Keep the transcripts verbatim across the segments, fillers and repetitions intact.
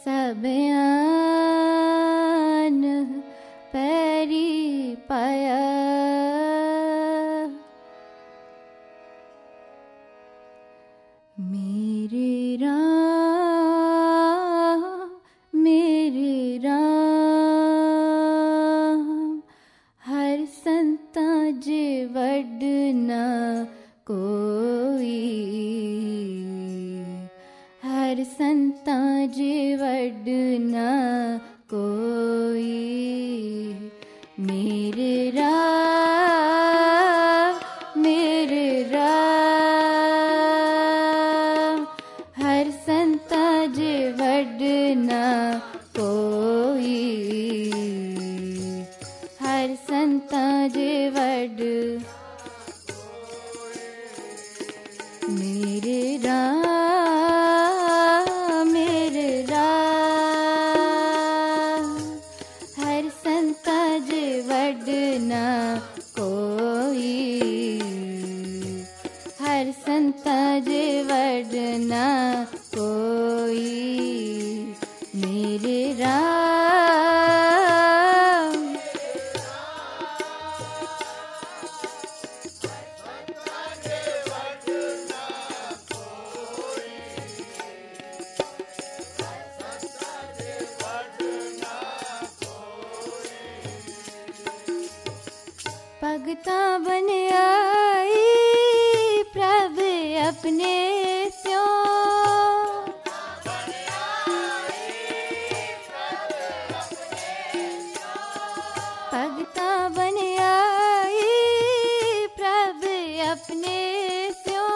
सब आन पैरी पाया मेरे राम मेरे राम हर संता जे वडना कोई हर संता जे वडना कोई मेरे राम मेरे राम हर संता जे वडना कोई हर संता जे वड मेरे राम मेरे राम हर संता जे वडना कोई हर संता जे वडना कोई मेरे राम भगता बन आई प्रभु अपने स्यों भगता बन आई प्रभु अपने स्यों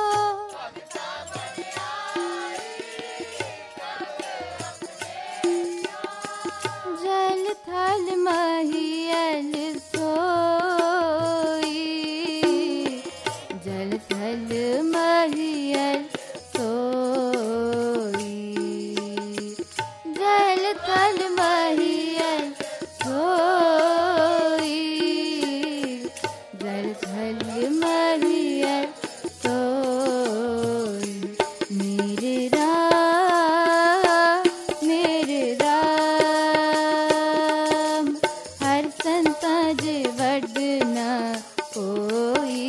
जल थल महियल सोई जल थल महियल सोई जल थल महियल सोई जल थल महियल सोई मेरे राम मेरे राम हर संता जे वडना कोई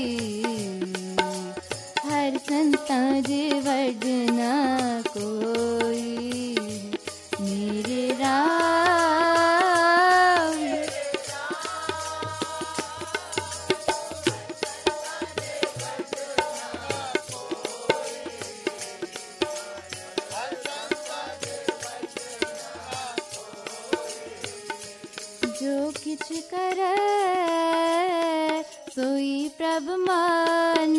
हर संता जे वडना कोई मेरे राम जो किछ करे सोई प्रभु मान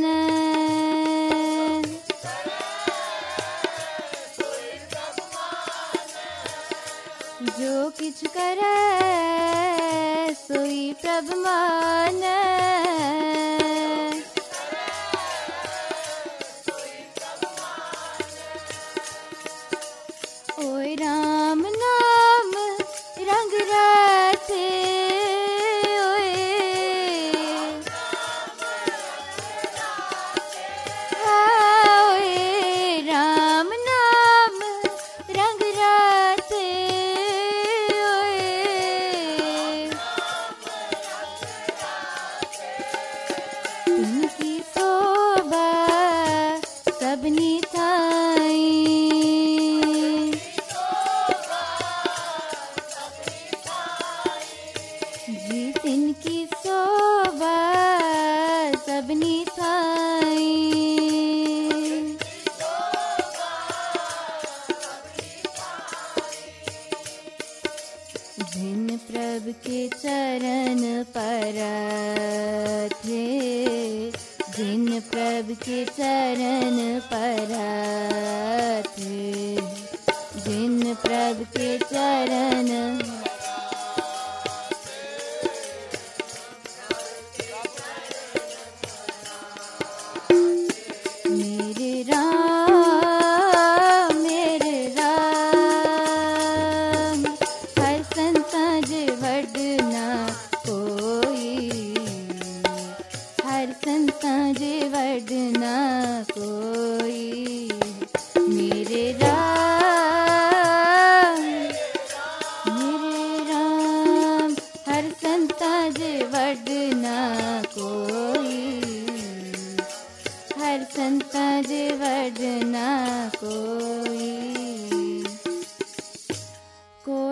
जो किछ करे सोई प्रभु मान ओए राम नाम रंग राते ओए ओए राम नाम रंग राते ओए इनकी शोभा सबनी थाई जी तिनकी शोभा सबनी थाई जिन प्रभु के चरण पर थे जिन प्रभु के चरण पर थे जिन प्रभु के चरण मेरे राम मेरे राम हर संता जे वडना कोई हर संता जे वडना कोई मेरे राम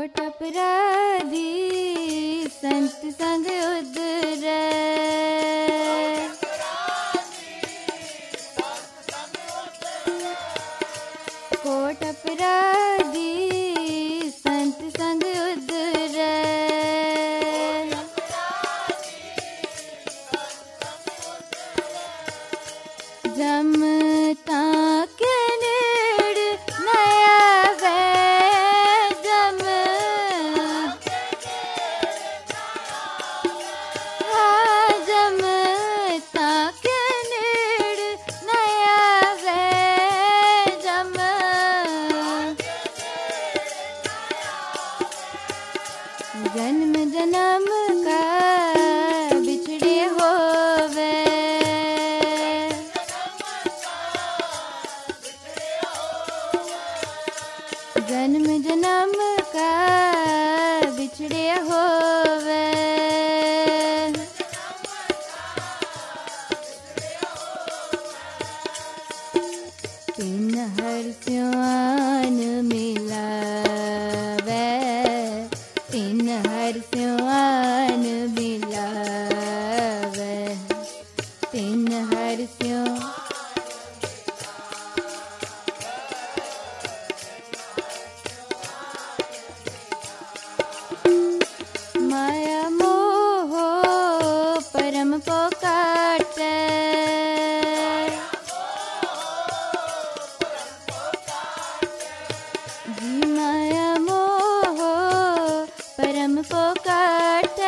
कोट अपराधी संत संग उतरे, कोट अपराधी संत संग उतरे, जमता के नेड़ नया वे, जम हाँ जमता के नेड़ नया वे, जम जन्म जन्म का बिछड़े होवे, जन्म जन्म का बिछड़े होवे, तीन हर्षों आन मिलावे, तीन हर्षों आन मिलावे, तीन हर्षों माया मोह परम को काटे, जी माया मोह परम को काटे,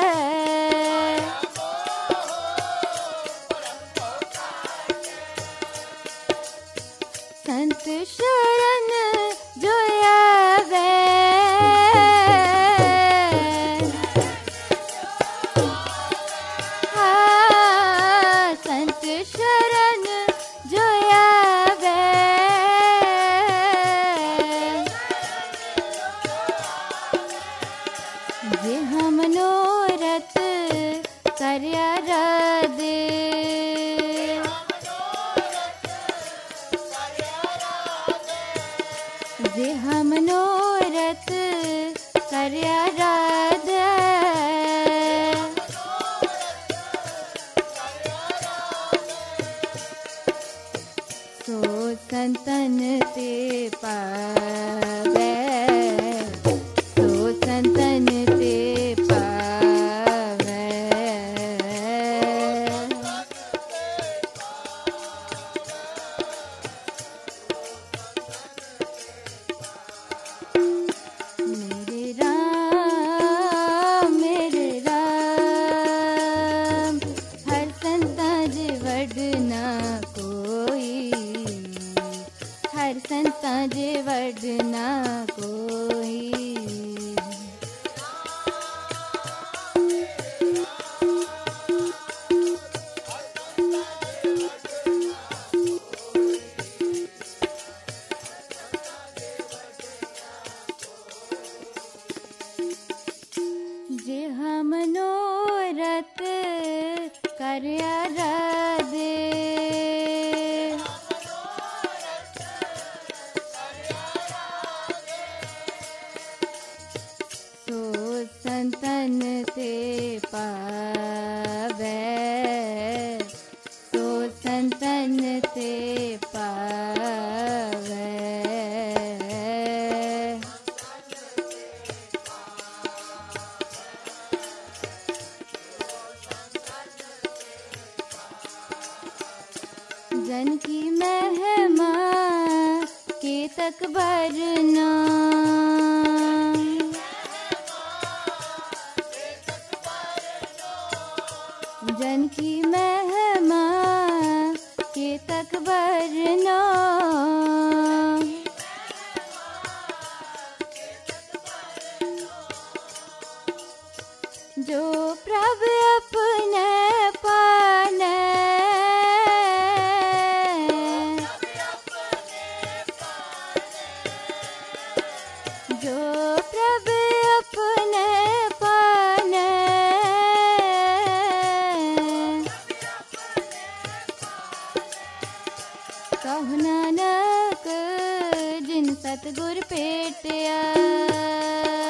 संत शरण जो आवे, हाँ संत शरण जो आवे, जे हम मनोरथ करया राधे, जे हम मनोरथ करया राधे, सो संतन ते पावे, सो संतन ते पावे, मेरे राम मेरे राम हर संता जे वडना कोई, हर संता जे वडना कोई, जे हम मनोरथ करया राधे, सो संतन ते पावे, सो संतन ते पावे, जन की महिमा के तक भरना, जन की महिमा के तक भरना, जो प्रभु अपने पाने, जो प्रभु अपने पाने, कहु नानक जिन सतगुर पेटिया,